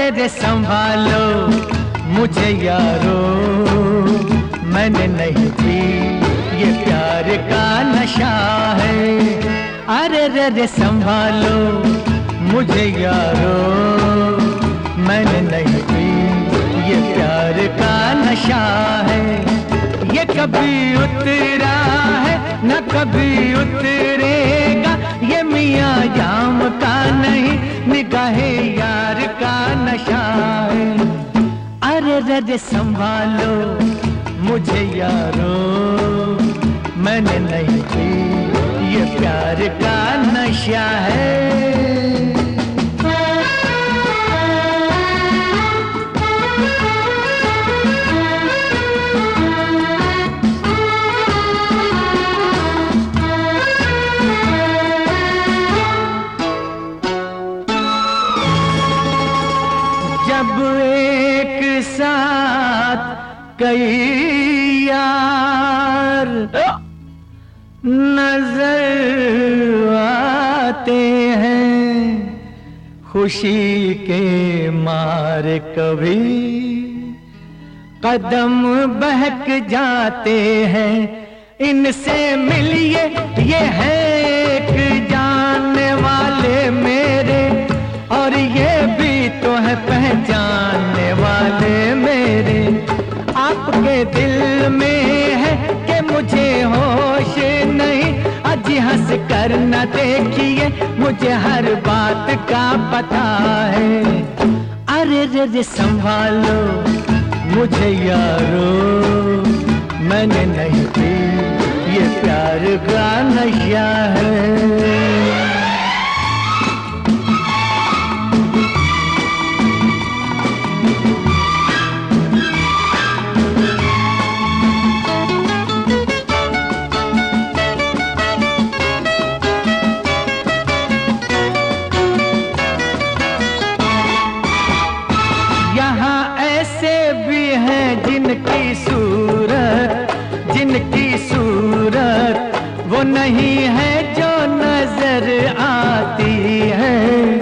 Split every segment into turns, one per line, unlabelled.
अरे रे संभालो मुझे यारो, मैंने नहीं पी ये प्यार का नशा है। अरे रे संभालो मुझे यारो, मैंने नहीं पी ये प्यार का नशा है। ये कभी उतरा है न कभी उतरेगा, ये मियाँ जाम का नहीं निगाहे यार का नशा है। अरे रे संभालो मुझे यारो, मैंने नहीं पी ये प्यार का नशा है। जब एक साथ कई यार नजर आते हैं, खुशी के मारे कभी कदम बहक जाते हैं। इनसे मिलिए ये है एक जानने वाले मेरे, और ये भी तो है पहचानने वाले मेरे। आपके दिल में है कि मुझे होश नहीं, अजी हंस कर न देखिए मुझे हर बात का पता है। अरे रे संभालो मुझे यारो, मैंने नहीं पी ये प्यार का नशा है। जिनकी सूरत वो नहीं है जो नजर आती है।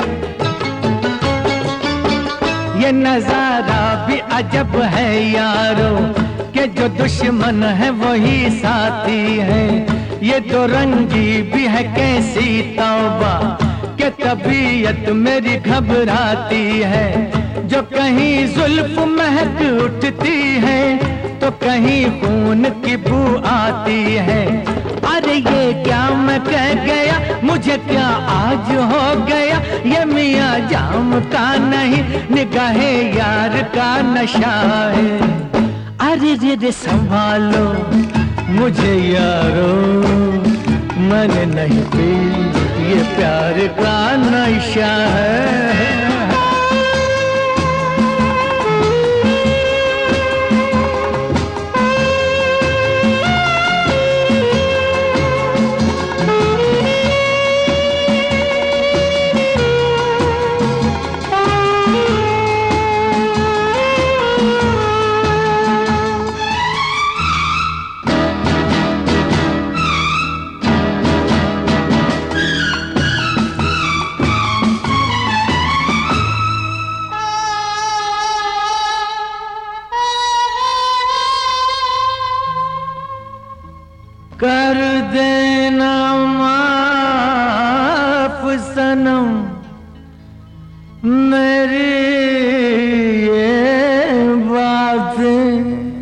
ये नजारा भी अजब है यारो, कि जो दुश्मन है वही साथी है। ये तो रंगी भी है कैसी तौबा, कि तबीयत मेरी घबराती है। जो कहीं जुल्फ महक उठती है तो कहीं खून की बू आती है। अरे ये क्या मैं कह गया, मुझे क्या आज हो गया, ये मियाँ जाम का नहीं निगाहे यार का नशा है। अरे रे संभालो मुझे यारो, मैंने नहीं पी ये प्यार का नशा है। कर देना माफ सनम मेरी ये बातें,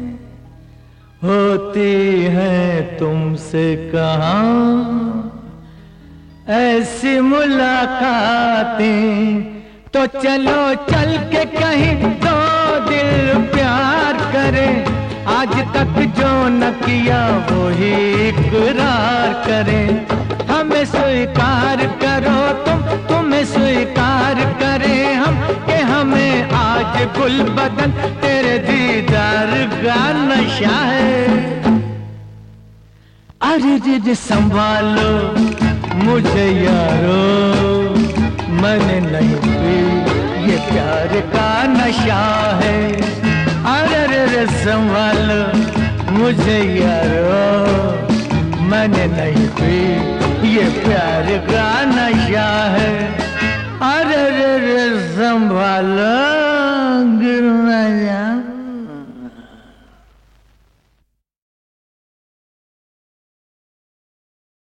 होती हैं तुमसे कहाँ ऐसी मुलाकातें। तो चलो चल के कहीं दो दिल प्यार करें, आज तक जो न किया वो ही इकरार करें। हमें स्वीकार करो तुम्हें स्वीकार करें हम, कि हमें आज गुल बदन तेरे दीदार का नशा है। अरे संभालो मुझे यारो, मैंने नहीं पी ये प्यार का नशा है। अरे संभालो मुझे यारो, मैंने नहीं पी ये प्यार का नशा है। अरे संभालो।